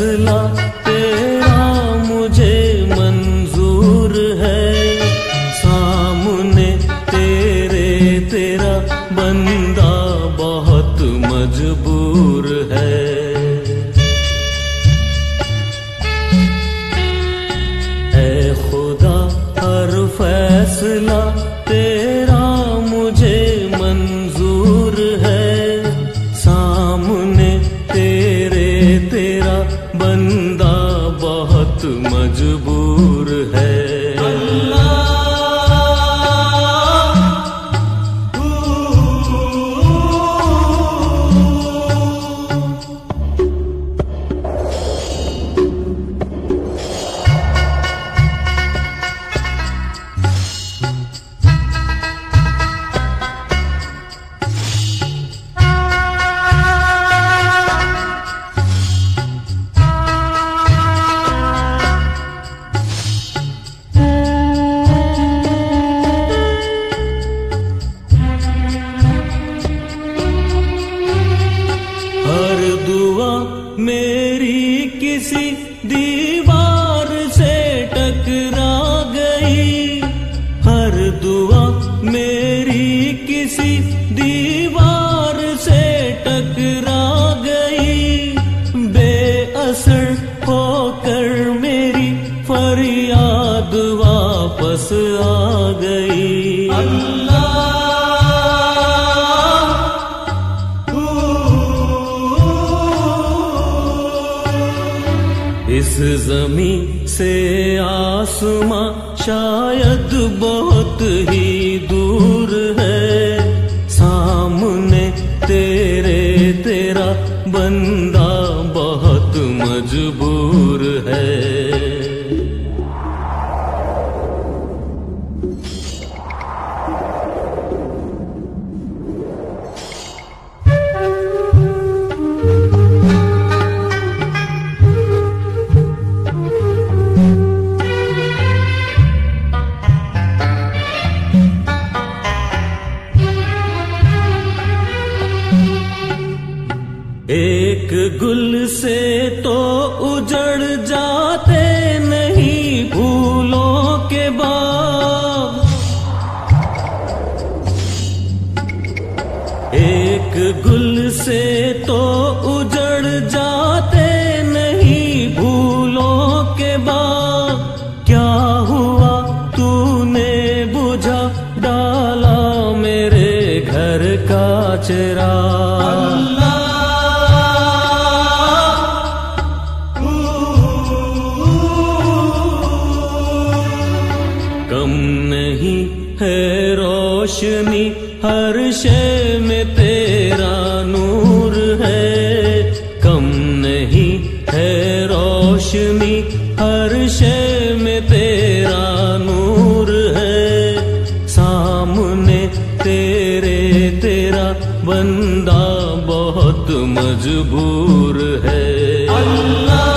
फैसला तेरा मुझे मंजूर है, सामने तेरे तेरा बंदा बहुत मजबूर है। ऐ खुदा हर फैसला तेरा मुझे मंजूर है, सामने तेरे तेरा बंदा बहुत मजबूर है। मेरी किसी दीवार से टकरा गई, हर दुआ मेरी किसी दीवार से टकरा गई, बेअसर होकर मेरी फरियाद वापस आ गई। अल्लाह इस ज़मीं से आसमां शायद बहुत ही दूर है, सामने तेरे तेरा बंदा बहुत मजबूर है। एक गुल से तो उजड़ जाते नहीं फूलों के बाग, एक गुल से तो उजड़ जाते नहीं फूलों के बाग, क्या हुआ तूने बुझा डाला मेरे घर का चिराग। कम नहीं है रोशनी हर शय में तेरा नूर है, कम नहीं है रोशनी हर शय में तेरा नूर है, सामने तेरे तेरा बंदा बहुत मजबूर है। अल्लाह